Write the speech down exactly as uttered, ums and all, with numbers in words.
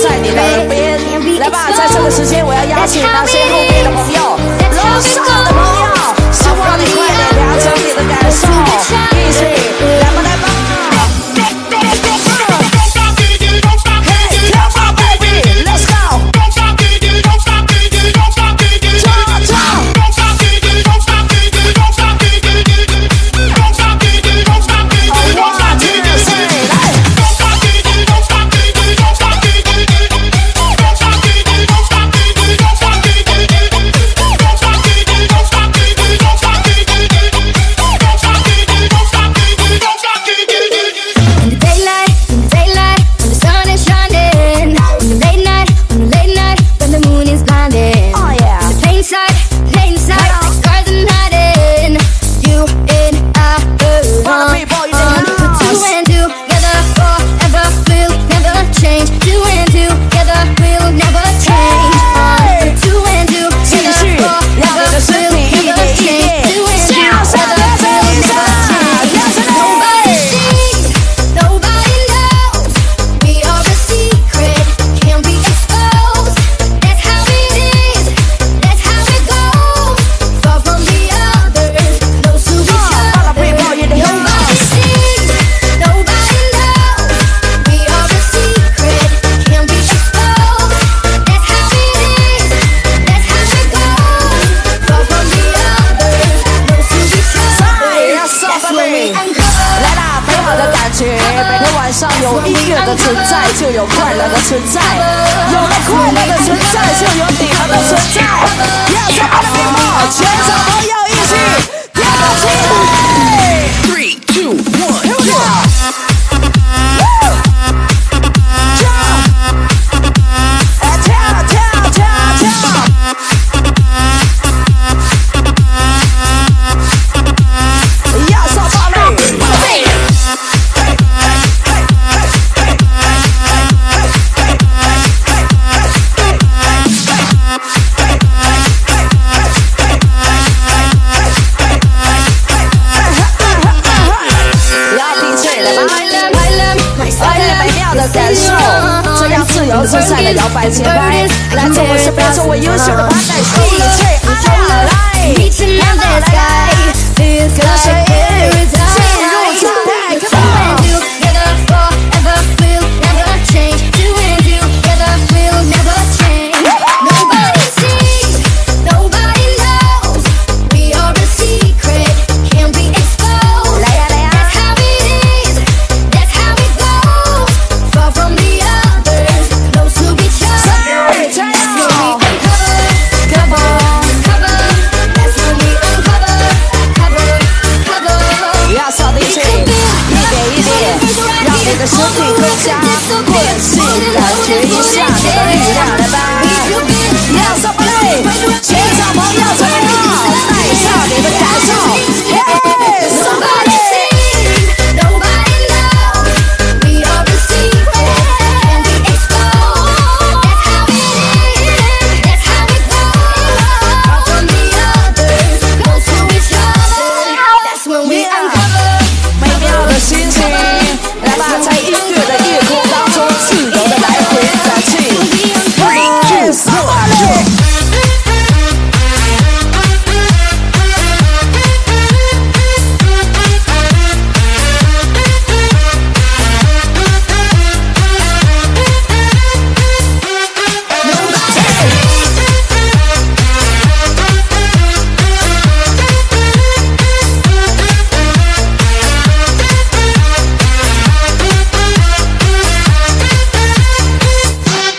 在你的耳边。来吧，在这个时间，我要邀请那些后面的朋友，楼上的朋友，希望你快点调整你的感受，一起来吧来吧。有音乐的存在，就有快乐的存在；有了快乐的存在，就有你们的存在。要什么的屏幕，全场朋友一起跳起来 ！Three, two, one, here we go！ 感受这样自由自在的摇摆节拍，来做我身边做我优秀的 partner， D J 阿亮来，跟着谁？